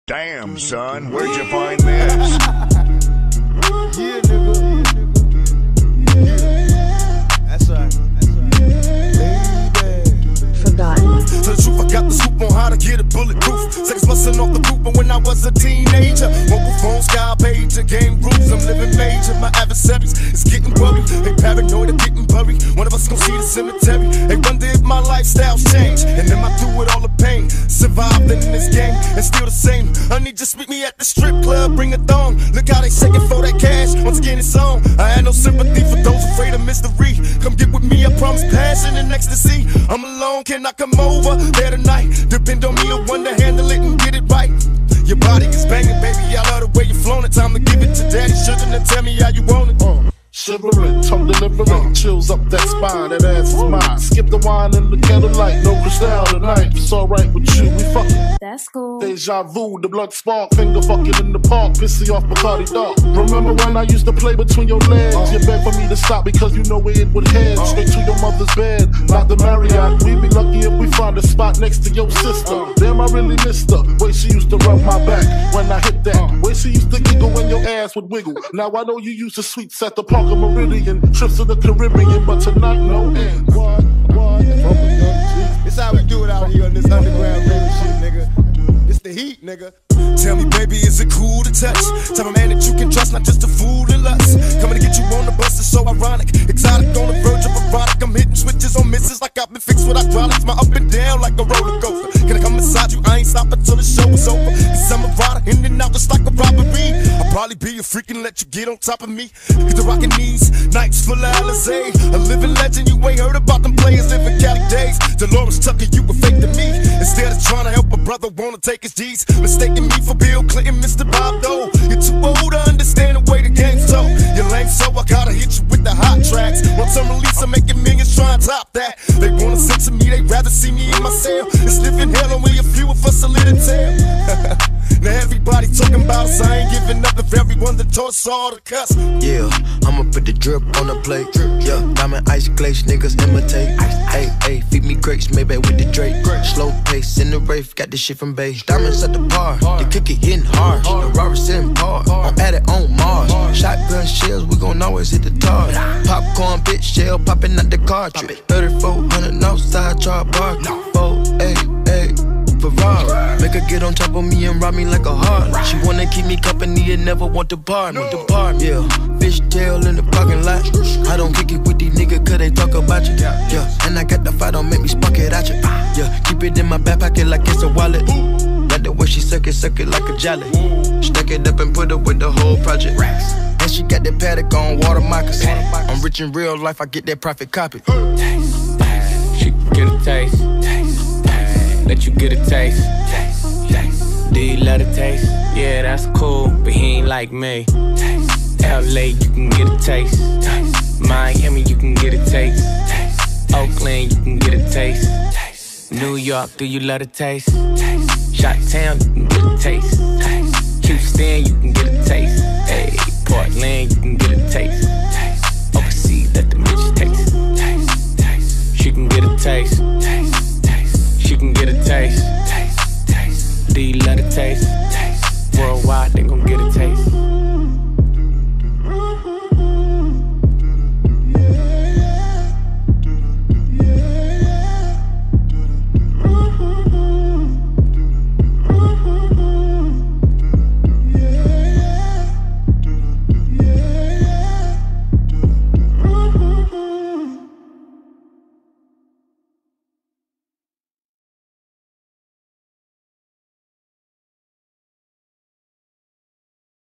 Damn, son, where'd you find this? Yeah, nigga. Yeah. That's right. Forgotten. To the truth, I got the scoop on how to get it bulletproof. Sex busting off the roof, but when I was a teenager, mobile phone, sky pager, game rules, I'm living major. My adversaries is getting worried. They paranoid of getting buried. One of us gon' see the cemetery. They wonder if my lifestyle's changed, and then I do with all the pain. Survived in this game, and still the same. Honey, just meet me at the strip club, bring a thong. Look how they shaking for that cash. Once again, it's on. I had no sympathy for those afraid of mystery. Come get with me, I promise passion and ecstasy. I'm alone, can I come over there tonight? Depend on me, I want to handle it and get it right. Your body is banging, baby, I love the way you flown it. Time to give it to daddy, sugar, and tell me how you want it. Shivering, tongue delivering, chills up that spine, that ass is mine. Skip the wine in the candlelight, no crystal tonight. It's alright with you, we fucking. That's cool. Deja vu, the blood spark, finger fucking in the park, pissy off Bacardi Dark. Remember when I used to play between your legs? You begged for me to stop because you know where it would head. Straight to your mother's bed, not the Marriott. We'd be lucky if we find a spot next to your sister. Damn, I really missed her. Way she used to rub my back when I hit that. Way she used to giggle when your ass would wiggle. Now I know you used to sweets at the park. Meridian, trips to the Caribbean, but tonight no end. What? This how we do it out here on this underground rave shit, nigga. It's the heat, nigga. Tell me, baby, is it cool to touch? Type of man that you can trust, not just a fool in lust. Coming to get you on the bus is so ironic. Exotic on the verge of erotic. I'm hitting switches on misses like I've been fixed with hydraulics. My up and down like a roller coaster. Can I come inside you? I ain't stopping till the show is over. Cause I'm a rider, in and out just like a robbery. I'll probably be a freak and let you get on top of me. Get the rockin' knees, nights full of Alizé. A living legend, you ain't heard about them players living Cali days. Dolores Tucker, you were fake to me. Instead of trying to help a brother, wanna take his G's. Mistaking me for Bill Clinton, Mr. Bob Dole. You're too old to understand the way the game's told. You're lame, so I gotta hit you with the hot tracks. Once I'm released, I'm making millions trying to top that. They wanna censor me, they rather see me in my cell. It's living hell, only a few of us a little tell. Now everybody talking about us, I ain't giving up if everyone that taught us all the cuss. Yeah, I'ma put the drip on the plate. Yeah, diamond ice glaze, niggas imitate. Hey, hey, feed me grapes, maybe with the Drake. Slow pace in the rave, got this shit from Bay. Diamonds at the bar, the cookie hitting hard. The Robert's in par, I'm at it on Mars. Shotgun shells, we gon' always hit the tar. Popcorn, bitch, shell popping out the cartridge. 3400 Northside, char bar. 488. Ferrari. Make her get on top of me and rob me like a heart. She wanna keep me company and never want to bar me. Yeah, fishtail in the parking lot. I don't kick it with these niggas cause they talk about you. Yeah, and I got the fight, don't make me spark it at you. Yeah, keep it in my back pocket like it's a wallet. Like the way she suck it like a jolly. Stack it up and put it with the whole project. And she got that paddock on water moccasin. I'm rich in real life, I get that profit copy. She get a taste. Let you get a taste. Do you love the taste? Yeah, that's cool, but he ain't like me. LA, you can get a taste. Miami, you can get a taste. Oakland, you can get a taste. New York, do you love the taste? Chi-Town, you can get a taste. Houston, you can get a taste. Hey, Portland, you can get a taste. Overseas, let the bitch taste. She can get a taste. She can get a taste. Do you love the taste? Worldwide, they gon' get a taste.